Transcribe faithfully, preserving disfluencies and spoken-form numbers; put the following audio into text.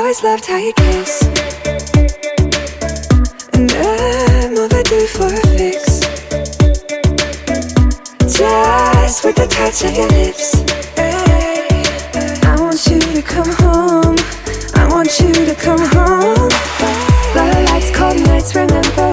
always loved how you kiss, and I'm overdue for a fix. Just with the touch of your lips. Hey, I want you to come home. I want you to come home. Low lights, cold nights, remember